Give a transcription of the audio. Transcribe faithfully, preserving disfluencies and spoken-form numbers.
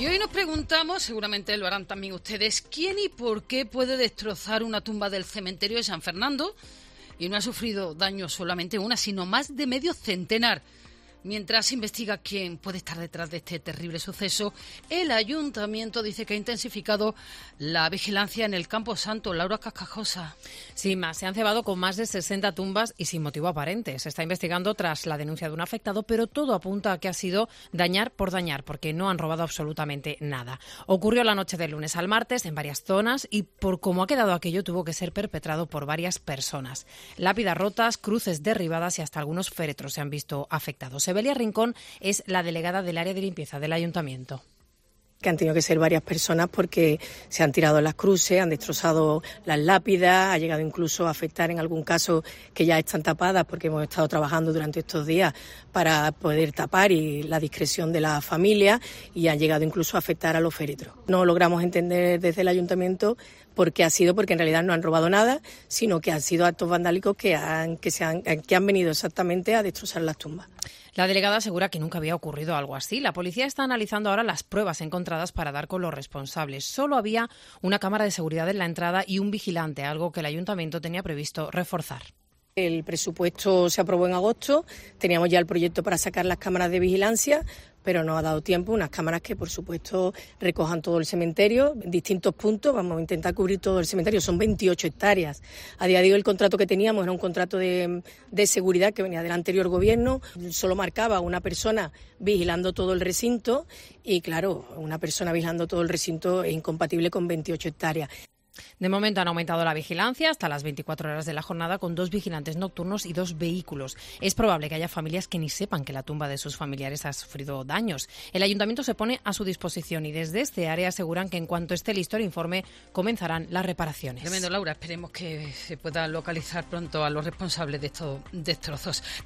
Y hoy nos preguntamos, seguramente lo harán también ustedes, ¿quién y por qué puede destrozar una tumba del cementerio de San Fernando? Y no ha sufrido daño solamente una, sino más de medio centenar. Mientras se investiga quién puede estar detrás de este terrible suceso, el Ayuntamiento dice que ha intensificado la vigilancia en el Campo Santo. Laura Cascajosa. Sí, más. Se han cebado con más de sesenta tumbas y sin motivo aparente. Se está investigando tras la denuncia de un afectado, pero todo apunta a que ha sido dañar por dañar, porque no han robado absolutamente nada. Ocurrió la noche del lunes al martes en varias zonas y por cómo ha quedado aquello tuvo que ser perpetrado por varias personas. Lápidas rotas, cruces derribadas y hasta algunos féretros se han visto afectados. Belia Rincón es la delegada del área de limpieza del Ayuntamiento. Que han tenido que ser varias personas porque se han tirado las cruces, han destrozado las lápidas, ha llegado incluso a afectar en algún caso que ya están tapadas porque hemos estado trabajando durante estos días para poder tapar y la discreción de la familia y han llegado incluso a afectar a los féretros. No logramos entender desde el Ayuntamiento por qué ha sido, porque en realidad no han robado nada, sino que han sido actos vandálicos que han, que se han, que han venido exactamente a destrozar las tumbas. La delegada asegura que nunca había ocurrido algo así. La policía está analizando ahora las pruebas encontradas para dar con los responsables. Solo había una cámara de seguridad en la entrada y un vigilante, algo que el Ayuntamiento tenía previsto reforzar. El presupuesto se aprobó en agosto, teníamos ya el proyecto para sacar las cámaras de vigilancia, pero no ha dado tiempo, unas cámaras que por supuesto recojan todo el cementerio, en distintos puntos, vamos a intentar cubrir todo el cementerio, son veintiocho hectáreas. A día de hoy el contrato que teníamos era un contrato de, de seguridad que venía del anterior gobierno, solo marcaba una persona vigilando todo el recinto y claro, una persona vigilando todo el recinto es incompatible con veintiocho hectáreas. De momento han aumentado la vigilancia hasta las veinticuatro horas de la jornada con dos vigilantes nocturnos y dos vehículos. Es probable que haya familias que ni sepan que la tumba de sus familiares ha sufrido daños. El Ayuntamiento se pone a su disposición y desde este área aseguran que en cuanto esté listo el informe comenzarán las reparaciones. Tremendo, Laura. Esperemos que se pueda localizar pronto a los responsables de estos destrozos.